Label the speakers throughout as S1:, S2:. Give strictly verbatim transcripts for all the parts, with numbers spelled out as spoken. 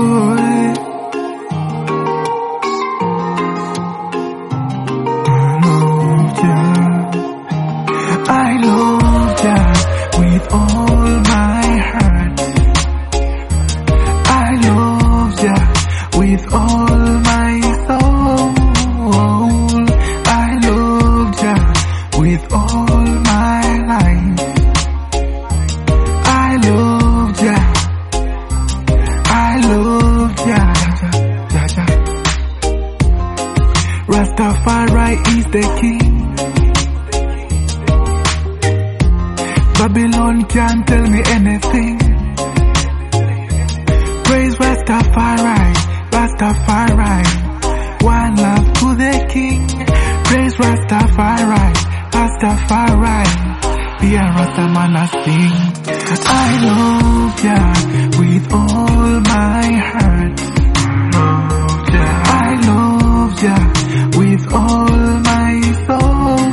S1: I love Jah with all my heart. I love Jah with all my soul. I love Jah with all my life. I love Jah. I love Jah. Jah, Jah, Jah. Rastafari is the king. Babylon can't tell me anything. Praise Rastafari, Rastafari. One love to the King. Praise Rastafari, Rastafari. Be a Rastaman a sing. I love Jah with all my heart. I love Jah with all my soul.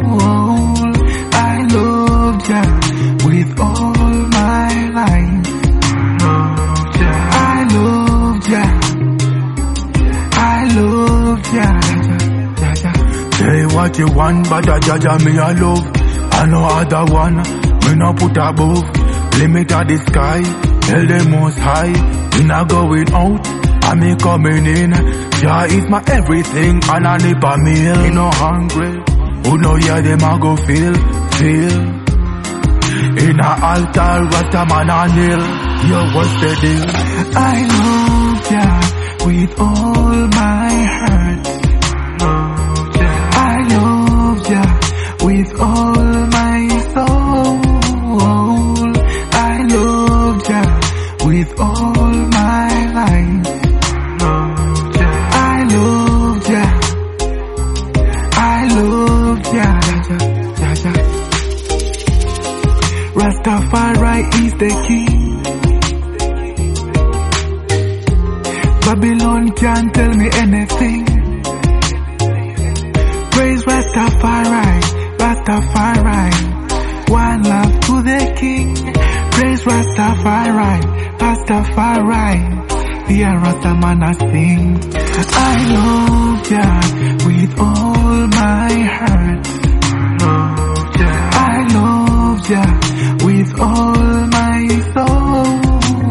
S1: I love Jah with all my life. I love Jah. I love Jah. Jah, Jah.
S2: Say what you want, but a Jah Jah me a love. I no other one, me no put above. Limit of the sky, tell them most high. Me not going out, I me coming in. Jah is my everything, and I nip a meal. Me no hungry, who know yeah them a go feel, feel. In a altar, Rastaman a kneel. Yo, what's the deal?
S1: I love Jah with all my heart. I love Jah with all my soul. I love Jah with all my life. I love Jah. I love Jah. Jah, Jah, Jah. Rastafari is the king. Babylon can't tell me anything. Praise Rastafari, Rastafari. One love to the King. Praise Rastafari, Rastafari. Be a Rastaman a sing. I love Jah with all my heart. I love Jah with all my soul.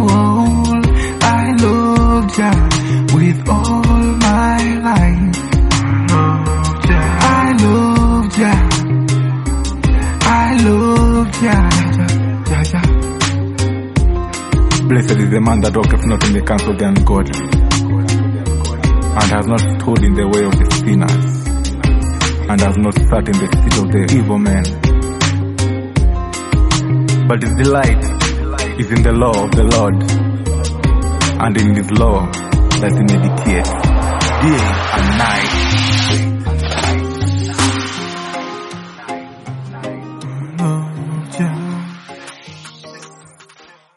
S1: I love Jah with all my life. I love Jah. I love Jah. Jah, Jah.
S3: Blessed is the man that walketh not in the counsel of the ungodly, and has not stood in the way of the sinners, and has not sat in the seat of the evil men. But his delight is in the law of the Lord, and in his law that he meditates day and night.